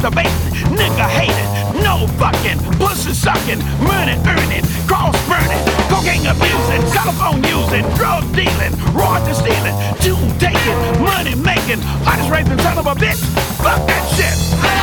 masturbating, nigga hating, no fucking, pussy sucking, money earning, cross burning, cocaine abusing, telephone using, drug dealing, royalty stealing, tune taking, money making, artist raping son of a bitch. Fuck that shit.